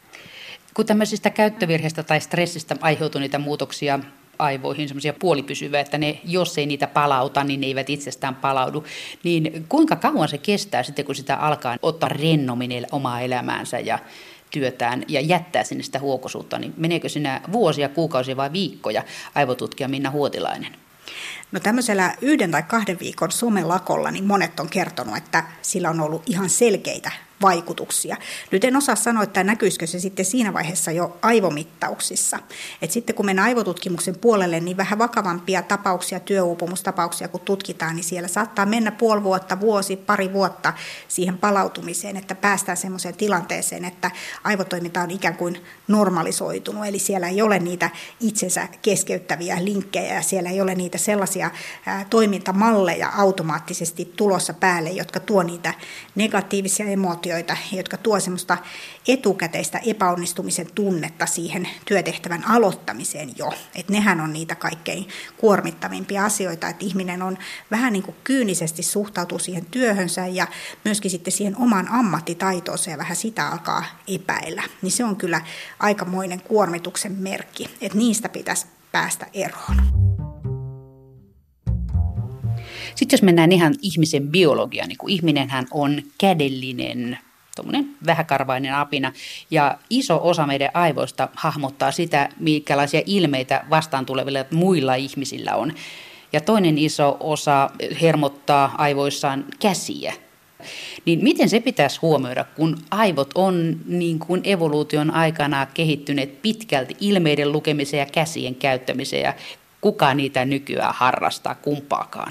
Speaker 1: Kun tämmöisistä käyttövirheistä tai stressistä aiheutuu niitä muutoksia aivoihin, semmoisia puolipysyviä, että ne, jos ei niitä palauta, niin ne eivät itsestään palaudu, niin kuinka kauan se kestää sitten, kun sitä alkaa ottaa rennommin omaa elämäänsä ja työtään ja jättää sinne sitä huokosuutta, niin meneekö siinä vuosia, kuukausia vai viikkoja, aivotutkija Minna Huotilainen?
Speaker 2: No tämmöisellä 1 tai 2 viikon somelakolla niin monet on kertonut, että sillä on ollut ihan selkeitä vaikutuksia. Nyt en osaa sanoa, että näkyisikö se sitten siinä vaiheessa jo aivomittauksissa. Et sitten kun mennään aivotutkimuksen puolelle, niin vähän vakavampia tapauksia, työuupumustapauksia kun tutkitaan, niin siellä saattaa mennä puoli vuotta, vuosi, pari vuotta siihen palautumiseen, että päästään semmoiseen tilanteeseen, että aivotoiminta on ikään kuin normalisoitunut. Eli siellä ei ole niitä itsensä keskeyttäviä linkkejä ja siellä ei ole niitä sellaisia toimintamalleja automaattisesti tulossa päälle, jotka tuo niitä negatiivisia emootioita asioita, jotka tuo semmoista etukäteistä epäonnistumisen tunnetta siihen työtehtävän aloittamiseen jo. Että nehän on niitä kaikkein kuormittavimpia asioita, että ihminen on vähän niin kuin kyynisesti suhtautuu siihen työhönsä ja myöskin sitten siihen omaan ammattitaitoonsa ja vähän sitä alkaa epäillä. Niin se on kyllä aikamoinen kuormituksen merkki, että niistä pitäisi päästä eroon.
Speaker 1: Sitten jos mennään ihan ihmisen biologiaan, niin kun ihminenhän on kädellinen, tuommoinen vähäkarvainen apina, ja iso osa meidän aivoista hahmottaa sitä, minkälaisia ilmeitä vastaan tulevilla muilla ihmisillä on. Ja toinen iso osa hermottaa aivoissaan käsiä. Niin miten se pitäisi huomioida, kun aivot on niin kuin evoluution aikana kehittyneet pitkälti ilmeiden lukemiseen ja käsien käyttämiseen, ja kuka niitä nykyään harrastaa kumpaakaan?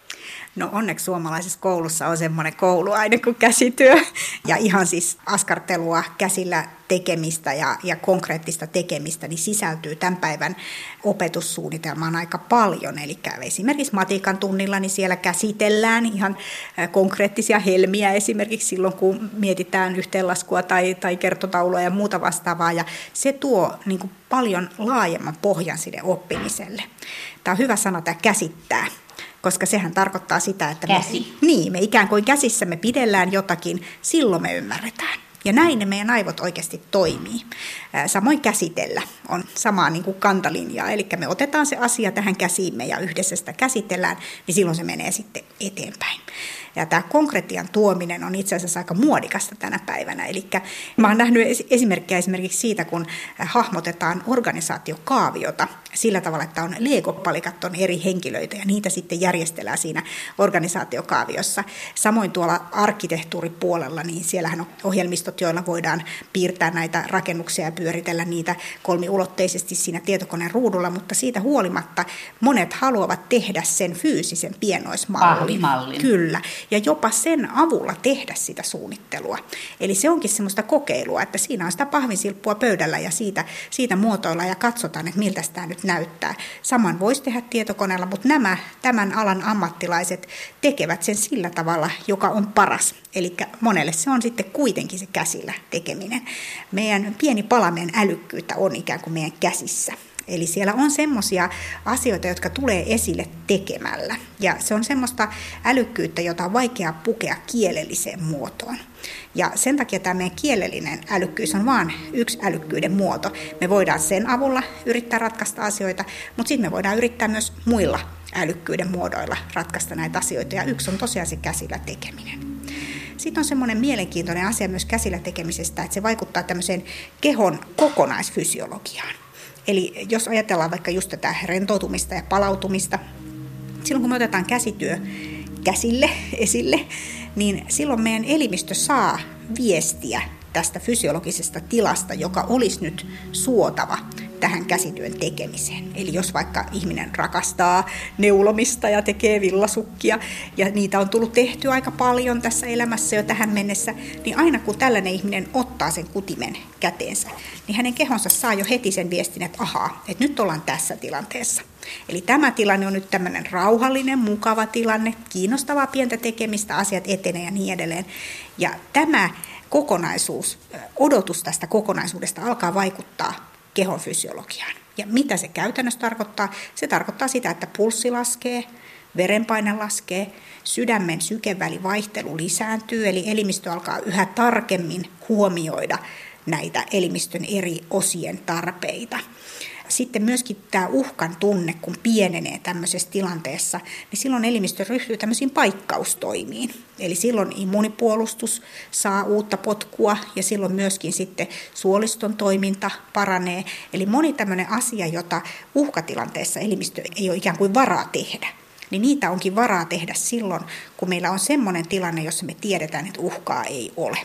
Speaker 2: No onneksi suomalaisessa koulussa on semmoinen kouluaine kuin käsityö ja ihan siis askartelua, käsillä tekemistä ja konkreettista tekemistä niin sisältyy tämän päivän opetussuunnitelmaan aika paljon. Eli esimerkiksi matikan tunnilla niin siellä käsitellään ihan konkreettisia helmiä esimerkiksi silloin, kun mietitään yhteenlaskua tai kertotaulua ja muuta vastaavaa. Ja se tuo niin kuin paljon laajemman pohjan sille oppimiselle. Tämä on hyvä sana, tämä käsittää. Koska sehän tarkoittaa sitä, että me ikään kuin käsissämme pidellään jotakin, silloin me ymmärretään. Ja näin ne meidän aivot oikeasti toimii. Samoin käsitellä on samaa niin kuin kantalinjaa, eli me otetaan se asia tähän käsiimme ja yhdessä sitä käsitellään, niin silloin se menee sitten eteenpäin. Ja tämä konkretian tuominen on itse asiassa aika muodikasta tänä päivänä. Eli mä oon nähnyt esimerkkejä esimerkiksi siitä, kun hahmotetaan organisaatiokaaviota sillä tavalla, että on Lego-palikat on eri henkilöitä ja niitä sitten järjestellään siinä organisaatiokaaviossa. Samoin tuolla arkkitehtuuripuolella, niin siellähän on ohjelmistot, joilla voidaan piirtää näitä rakennuksia ja pyöritellä niitä kolmiulotteisesti siinä tietokoneen ruudulla, mutta siitä huolimatta monet haluavat tehdä sen fyysisen pienoismallin. Kyllä. Ja jopa sen avulla tehdä sitä suunnittelua. Eli se onkin semmoista kokeilua, että siinä on sitä pahvinsilppua pöydällä ja siitä muotoillaan ja katsotaan, että miltä tämä nyt näyttää. Saman voisi tehdä tietokoneella, mutta nämä tämän alan ammattilaiset tekevät sen sillä tavalla, joka on paras. Eli monelle se on sitten kuitenkin se käsillä tekeminen. Meidän pieni pala meidän älykkyyttä on ikään kuin meidän käsissä. Eli siellä on semmoisia asioita, jotka tulee esille tekemällä. Ja se on semmoista älykkyyttä, jota on vaikea pukea kielelliseen muotoon. Ja sen takia tämä meidän kielellinen älykkyys on vain yksi älykkyyden muoto. Me voidaan sen avulla yrittää ratkaista asioita, mutta sitten me voidaan yrittää myös muilla älykkyyden muodoilla ratkaista näitä asioita. Ja yksi on tosiaan se käsillä tekeminen. Sitten on semmoinen mielenkiintoinen asia myös käsillä tekemisestä, että se vaikuttaa tämmöiseen kehon kokonaisfysiologiaan. Eli jos ajatellaan vaikka just tätä rentoutumista ja palautumista, silloin kun me otetaan käsityö käsille esille, niin silloin meidän elimistö saa viestiä tästä fysiologisesta tilasta, joka olisi nyt suotava tähän käsityön tekemiseen. Eli jos vaikka ihminen rakastaa neulomista ja tekee villasukkia, ja niitä on tullut tehtyä aika paljon tässä elämässä jo tähän mennessä, niin aina kun tällainen ihminen ottaa sen kutimen käteensä, niin hänen kehonsa saa jo heti sen viestin, että ahaa, että nyt ollaan tässä tilanteessa. Eli tämä tilanne on nyt tämmöinen rauhallinen, mukava tilanne, kiinnostavaa pientä tekemistä, asiat etenee ja niin edelleen. Ja tämä kokonaisuus, odotus tästä kokonaisuudesta alkaa vaikuttaa kehon fysiologiaan. Ja mitä se käytännössä tarkoittaa? Se tarkoittaa sitä, että pulssi laskee, verenpaine laskee, sydämen sykevälivaihtelu lisääntyy, eli elimistö alkaa yhä tarkemmin huomioida näitä elimistön eri osien tarpeita. Sitten myöskin tämä uhkan tunne, kun pienenee tämmöisessä tilanteessa, niin silloin elimistö ryhtyy tämmöisiin paikkaustoimiin. Eli silloin immuunipuolustus saa uutta potkua ja silloin myöskin sitten suoliston toiminta paranee. Eli moni tämmöinen asia, jota uhkatilanteessa elimistö ei ole ikään kuin varaa tehdä, niin niitä onkin varaa tehdä silloin, kun meillä on semmoinen tilanne, jossa me tiedetään, että uhkaa ei ole.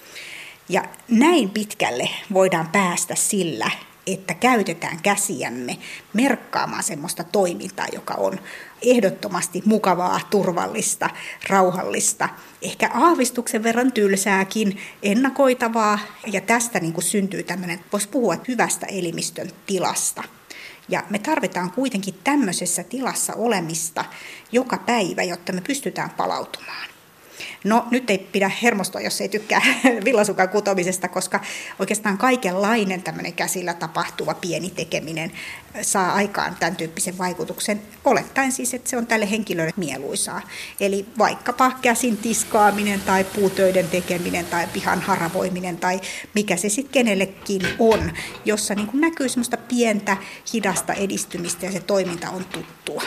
Speaker 2: Ja näin pitkälle voidaan päästä sillä, että käytetään käsiämme merkkaamaan semmoista toimintaa, joka on ehdottomasti mukavaa, turvallista, rauhallista, ehkä aavistuksen verran tylsääkin, ennakoitavaa, ja tästä niin kuin syntyy tämmöinen, voisi puhua hyvästä elimistön tilasta. Ja me tarvitaan kuitenkin tämmöisessä tilassa olemista joka päivä, jotta me pystytään palautumaan. No nyt ei pidä hermostua, jos ei tykkää villasukan kutomisesta, koska oikeastaan kaikenlainen tämmöinen käsillä tapahtuva pieni tekeminen saa aikaan tämän tyyppisen vaikutuksen, olettaen siis, että se on tälle henkilölle mieluisaa. Eli vaikkapa käsin tiskaaminen tai puutöiden tekeminen tai pihan haravoiminen tai mikä se sitten kenellekin on, jossa niin kuin näkyy semmoista pientä hidasta edistymistä ja se toiminta on tuttua.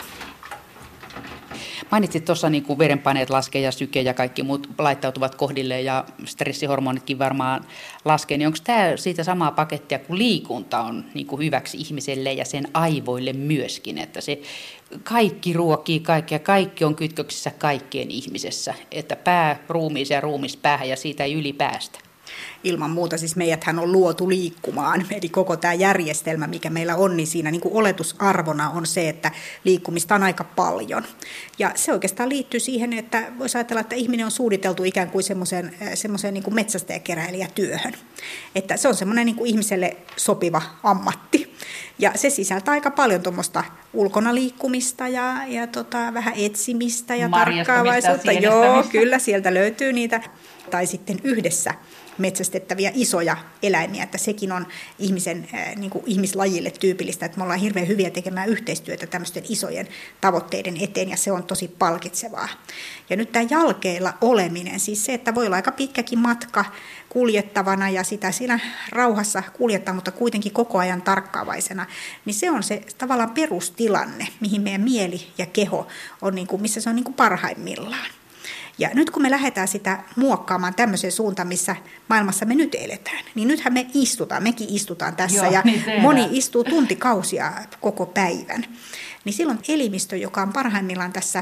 Speaker 1: Mainitsit tuossa niin kuin verenpaineet laskee ja syke ja kaikki muut laittautuvat kohdilleen ja stressihormonitkin varmaan laskee. Niin onko tämä siitä samaa pakettia, kun liikunta on niin kuin hyväksi ihmiselle ja sen aivoille myöskin, että se kaikki ruokkii kaikkea, kaikki on kytköksissä kaikkien ihmisessä, että pää ruumiiseen ja ruumis päähän ja siitä ei yli päästä.
Speaker 2: Ilman muuta, siis meidäthän on luotu liikkumaan, eli koko tämä järjestelmä, mikä meillä on, niin siinä niin kuin oletusarvona on se, että liikkumista on aika paljon. Ja se oikeastaan liittyy siihen, että voisi ajatella, että ihminen on suunniteltu ikään kuin semmoiseen niin kuin metsästäjäkeräilijätyöhön. Että se on semmoinen niin kuin ihmiselle sopiva ammatti. Ja se sisältää aika paljon tuommoista ulkona liikkumista ja vähän etsimistä ja tarkkaavaisuutta. Joo, kyllä, sieltä löytyy niitä. Tai sitten yhdessä metsästettäviä isoja eläimiä, että sekin on niin kuin ihmislajille tyypillistä, että me ollaan hirveän hyviä tekemään yhteistyötä tämmöisten isojen tavoitteiden eteen, ja se on tosi palkitsevaa. Ja nyt tämä jalkeilla oleminen, siis se, että voi olla aika pitkäkin matka kuljettavana ja sitä siinä rauhassa kuljettaa, mutta kuitenkin koko ajan tarkkaavaisena, niin se on se tavallaan perustilanne, mihin meidän mieli ja keho on, niin kuin, missä se on niin kuin parhaimmillaan. Ja nyt kun me lähdetään sitä muokkaamaan tämmöiseen suuntaan, missä maailmassa me nyt eletään, niin nythän mekin istutaan tässä. Joo, ja niin moni istuu tuntikausia koko päivän. Niin silloin elimistö, joka on parhaimmillaan tässä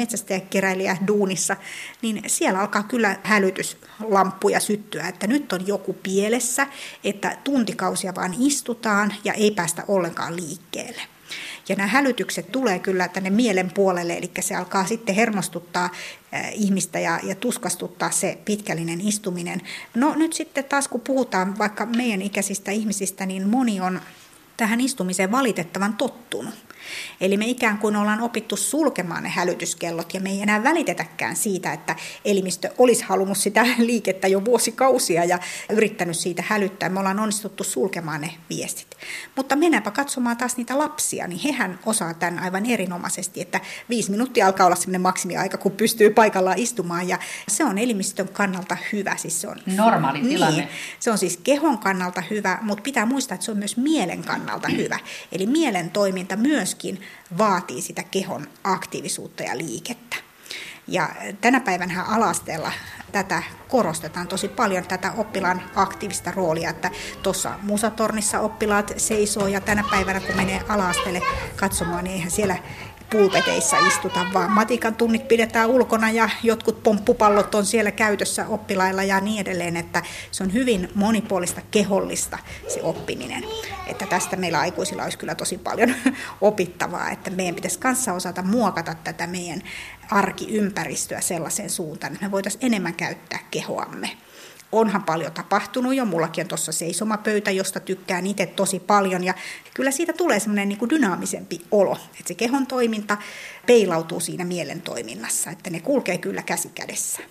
Speaker 2: metsästäjäkeräilijä-duunissa, niin siellä alkaa kyllä hälytyslamppuja syttyä, että nyt on joku pielessä, että tuntikausia vaan istutaan ja ei päästä ollenkaan liikkeelle. Ja nämä hälytykset tulee kyllä tänne mielen puolelle, eli se alkaa sitten hermostuttaa ihmistä ja tuskastuttaa se pitkällinen istuminen. No nyt sitten taas kun puhutaan vaikka meidän ikäisistä ihmisistä, niin moni on tähän istumiseen valitettavan tottunut. Eli me ikään kuin ollaan opittu sulkemaan ne hälytyskellot ja me ei enää välitetäkään siitä, että elimistö olisi halunnut sitä liikettä jo vuosikausia ja yrittänyt siitä hälyttää. Me ollaan onnistuttu sulkemaan ne viestit. Mutta mennäänpä katsomaan taas niitä lapsia, niin hehän osaa tämän aivan erinomaisesti, että 5 minuuttia alkaa olla sellainen maksimiaika, kun pystyy paikallaan istumaan ja se on elimistön kannalta hyvä. Siis se on
Speaker 1: normaali tilanne.
Speaker 2: Niin, se on siis kehon kannalta hyvä, mutta pitää muistaa, että se on myös mielen kannalta hyvä. Eli mielen toiminta myöskin vaatii sitä kehon aktiivisuutta ja liikettä. Ja tänä päivänä ala-asteella tätä korostetaan tosi paljon, tätä oppilaan aktiivista roolia, että tuossa musatornissa oppilaat seisoo ja tänä päivänä kun menee ala-asteelle katsomaan, niin eihän siellä pulpeteissa istuta, vaan matikan tunnit pidetään ulkona ja jotkut pomppupallot on siellä käytössä oppilailla ja niin edelleen, että se on hyvin monipuolista kehollista se oppiminen. Että tästä meillä aikuisilla olisi kyllä tosi paljon opittavaa, että meidän pitäisi kanssa osata muokata tätä meidän arkiympäristöä sellaiseen suuntaan, että me voitaisiin enemmän käyttää kehoamme. Onhan paljon tapahtunut jo, mullakin on tuossa seisomapöytä, josta tykkään itse tosi paljon ja kyllä siitä tulee semmoinen niin kuin dynaamisempi olo, että se kehon toiminta peilautuu siinä mielen toiminnassa, että ne kulkee kyllä käsi kädessä.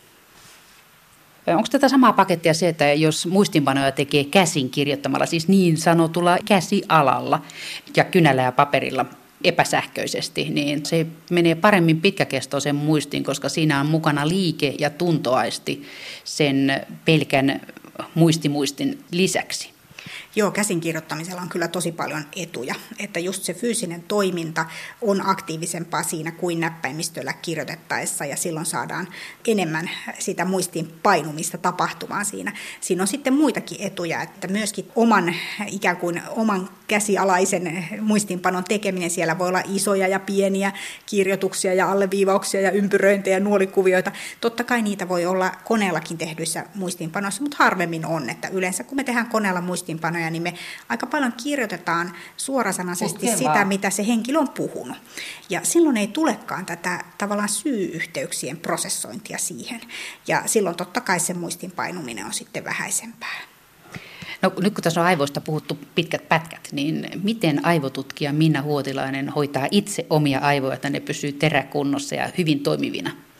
Speaker 1: Onko tätä samaa pakettia se, että jos muistinpanoja tekee käsin kirjoittamalla, siis niin sanotulla käsialalla ja kynällä ja paperilla epäsähköisesti, niin se menee paremmin pitkäkestoisen muistiin, koska siinä on mukana liike- ja tuntoaisti sen pelkän muistin lisäksi.
Speaker 2: Joo, käsinkirjoittamisella on kyllä tosi paljon etuja, että just se fyysinen toiminta on aktiivisempaa siinä kuin näppäimistöllä kirjoitettaessa ja silloin saadaan enemmän sitä muistiin painumista tapahtumaan siinä. Siinä on sitten muitakin etuja, että myöskin ikään kuin oman käsialaisen muistiinpanon tekeminen, siellä voi olla isoja ja pieniä kirjoituksia ja alleviivauksia ja ympyröintejä ja nuolikuvioita. Totta kai niitä voi olla koneellakin tehdyissä muistiinpanoissa, mutta harvemmin on, että yleensä kun me tehdään koneella muistiinpanoja, niin me aika paljon kirjoitetaan suorasanaisesti sitä, mitä se henkilö on puhunut. Ja silloin ei tulekaan tätä tavallaan syy-yhteyksien prosessointia siihen. Ja silloin totta kai se muistinpainuminen on sitten vähäisempää.
Speaker 1: No, nyt kun tässä on aivoista puhuttu pitkät pätkät, niin miten aivotutkija Minna Huotilainen hoitaa itse omia aivoja, että ne pysyy teräkunnossa ja hyvin toimivina?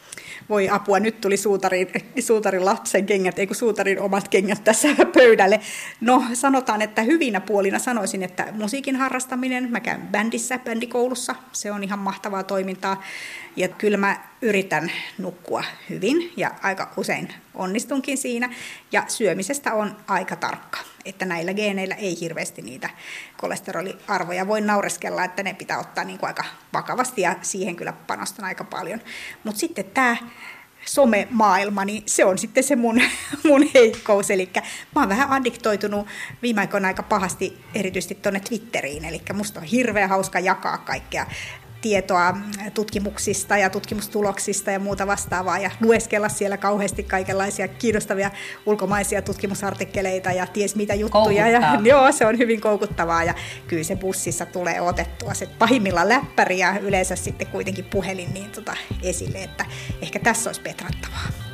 Speaker 2: voi apua, nyt tuli suutarin lapsen kengät, ei kun suutarin omat kengät tässä pöydälle. No sanotaan, että hyvinä puolina sanoisin, että musiikin harrastaminen, mä käyn bändikoulussa, se on ihan mahtavaa toimintaa. Ja kyllä mä yritän nukkua hyvin ja aika usein onnistunkin siinä. Ja syömisestä on aika tarkka, että näillä geeneillä ei hirveästi niitä kolesteroliarvoja voi naureskella, että ne pitää ottaa niin kuin aika vakavasti ja siihen kyllä panostan aika paljon. Mutta sitten tämä somemaailma, niin se on sitten se mun heikkous. Eli mä oon vähän addiktoitunut viime aikoina aika pahasti erityisesti tuonne Twitteriin. Eli musta on hirveän hauska jakaa kaikkea tietoa tutkimuksista ja tutkimustuloksista ja muuta vastaavaa ja lueskella siellä kauheasti kaikenlaisia kiinnostavia ulkomaisia tutkimusartikkeleita ja ties mitä juttuja. Ja, joo, se on hyvin koukuttavaa ja kyllä se bussissa tulee otettua se pahimmillaan läppäri ja yleensä sitten kuitenkin puhelin niin esille, että ehkä tässä olisi petrattavaa.